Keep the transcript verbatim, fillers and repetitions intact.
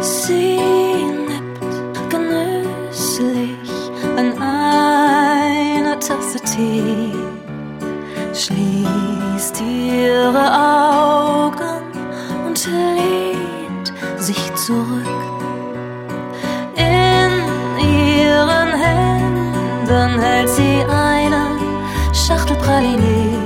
Sie nippt genüsslich an einer Tasse Tee, schließt ihre Augen und lehnt sich zurück. In ihren Händen hält sie eine Schachtel Pralinen.